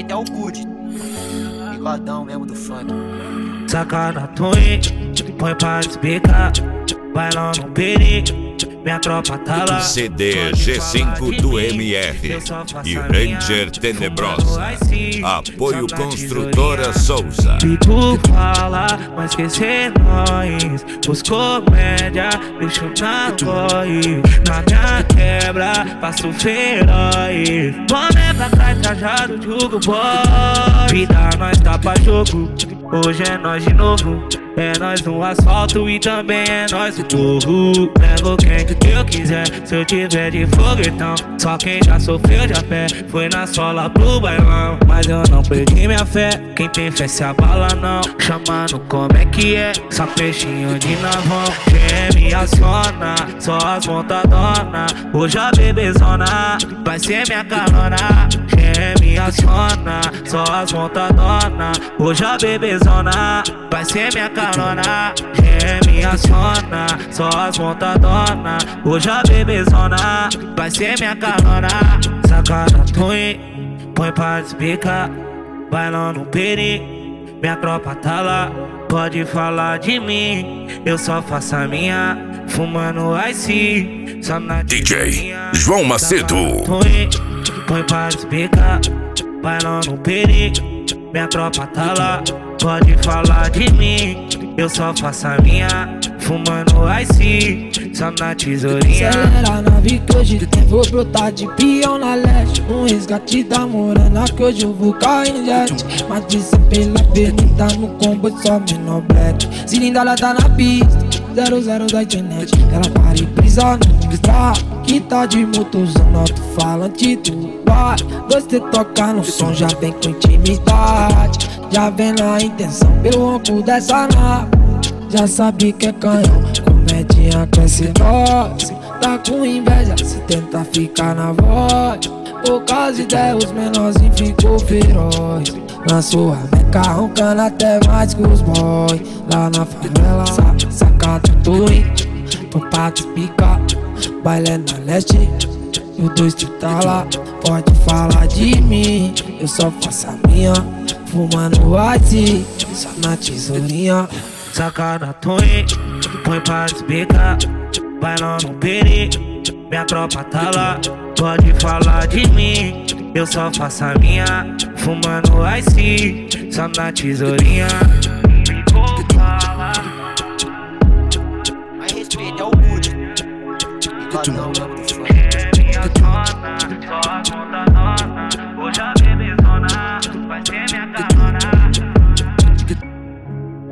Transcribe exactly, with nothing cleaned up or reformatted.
respeito é o good. Bigodão mesmo do funk. Saca na twin, põe pra desbicar. Bailão no peri, minha tropa tá lá. C D G cinco do M R e Ranger Tenebrosa. Apoio Construtora Souza. E tu fala, mas esquecer nós. Os comédia, deixa eu na voz. Na minha quebra, passo feroz. Boné pra trás, cajado, jogo boy. Vida, nós tá pra jogo. Hoje é nós de novo. É nós no asfalto e também é nós no morro. Levo quem eu quiser, se eu tiver de foguetão. Só quem já sofreu de a pé foi na sola pro bailão. Mas eu não perdi minha fé, quem tem fé se abala não. Chamando como é que é, só peixinho de navão. Quem me aciona, só as montadona. Hoje a bebezona vai ser minha carona. Quem me aciona, só as montadona. Hoje a bebezona vai ser minha carona. Quem me aciona, só as montadona. Hoje a bebezona vai ser minha carona. Saca na twin, põe pra despicar. Bailão no peri, minha tropa tá lá. Pode falar de mim, eu só faço a minha. Fumando ice, só na D J João Macedo. Twin, põe pra despicar. Bailão no peri, minha tropa tá lá. Pode falar de mim, eu só faço a minha. Fumando ice, só na tesourinha. Acelera a nave que hoje tem, vou brotar de peão na leste. Um resgate da morena que hoje eu vou cair em jet. Matissa pela avenida no combo, só menor black. Cilindrada tá na pista, zero zero da internet. Ela para e brisa no extra, que tá de motor usando alto-falante do bar. Gostei de tocar no som, já vem com intimidade. Já vem na intenção, pelo ronco dessa nave. Já sabe que é canhão, comedinha com esse nós. Tá com inveja, se tenta ficar na voz. Poucas ideias, os menorzinhos ficou feroz. Lançou a meca roncando até mais que os boy. Lá na favela, sacada twin, põe pra despicar. Baile na leste, e o dois tu tá lá. Pode falar de mim, eu só faço a minha. Fumando ice, só na tesourinha. Saca na twin, põe pra despicar. Bailão no peri, minha tropa tá lá. Pode falar de mim, eu só faço a minha. Fumando ice, só na tesourinha. Mais respeito é o good. Bigodão mesmo do funk.